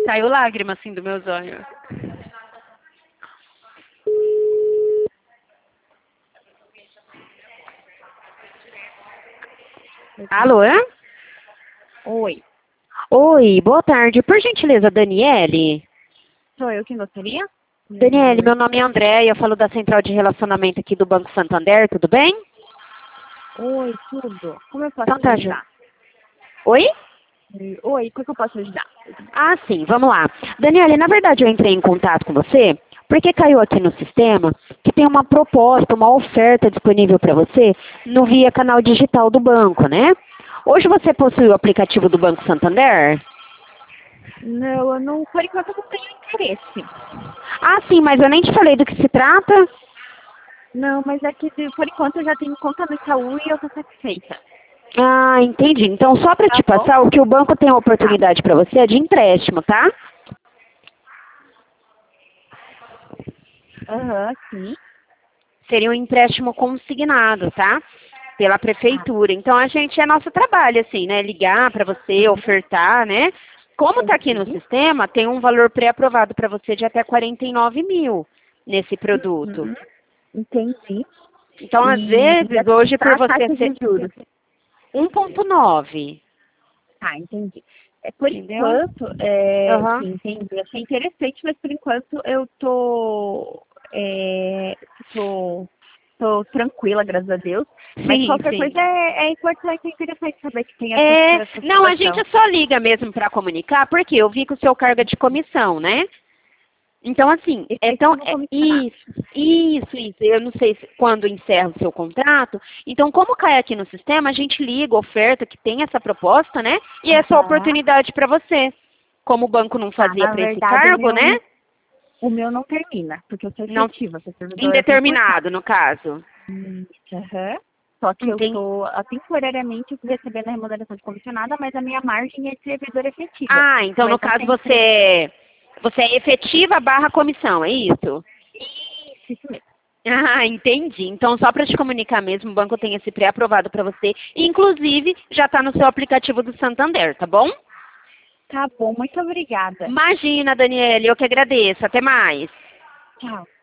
Saiu lágrima assim do meus olhos. Alô? Oi, Oi, boa tarde. Por gentileza, Daniele? sou eu quem gostaria? Daniele, meu nome é Andréia, eu falo da Central de Relacionamento aqui do Banco Santander, tudo bem? Oi, tudo. Como eu posso Então te tá, Ju. ajudar? Oi? Oi, como que eu posso ajudar? Ah, sim, vamos lá. Daniele, na verdade eu entrei em contato com você porque caiu aqui no sistema que tem uma proposta, uma oferta disponível para você no via canal digital do banco, né? Hoje você possui o aplicativo do Banco Santander? Não, eu não, por enquanto eu não tenho interesse. Ah, sim, mas eu nem te falei do que se trata. Não, mas é que por enquanto eu já tenho conta no Itaú e eu tô satisfeita. Ah, entendi. Então, só para Tá te bom? passar, o que o banco tem a Tá. oportunidade para você é de empréstimo, tá? Aham, sim. Seria um empréstimo consignado, tá? Pela Ah, prefeitura. Então, a gente é nosso trabalho, assim, né? Ligar para você, uhum, ofertar, né? Como está aqui no entendi. sistema, tem um valor pré-aprovado para você de até 49 mil nesse produto. Uhum, entendi. Então, às E vezes, hoje, por a você taxa ser de juros? 1,9, Tá, entendi. Por entendeu? enquanto, Aham. sim, entendi. Achei interessante, mas por enquanto eu é, tô, tô tranquila, graças a Deus. Mas Sim, qualquer sim. coisa é importante, é interessante saber que tem É, essa não, a gente situação. só liga mesmo para comunicar, porque eu vi que o seu cargo é de comissão, né? Então, assim, Efetivo comissionado. isso. Eu não sei quando encerra o seu contrato. Então, como cai aqui no sistema, a gente liga, oferta que tem essa proposta, né? E essa Aham. oportunidade para você. Como o banco não Tá, fazia na para esse verdade, cargo, né? o meu não termina, porque eu sou Não, efetiva, sou servidora concursada. indeterminado, no caso. Isso, aham. Só que eu Entendi. tô temporariamente recebendo a remuneração de comissionada, mas a minha margem é de servidora efetiva. Ah, então no Mas caso essa empresa. você é efetiva barra comissão, é isso? Isso mesmo. Ah, entendi. Então, só para te comunicar mesmo, o banco tem esse pré-aprovado para você. Inclusive, já está no seu aplicativo do Santander, tá bom? Tá bom, muito obrigada. Imagina, Daniele, eu que agradeço. Até mais. Tchau.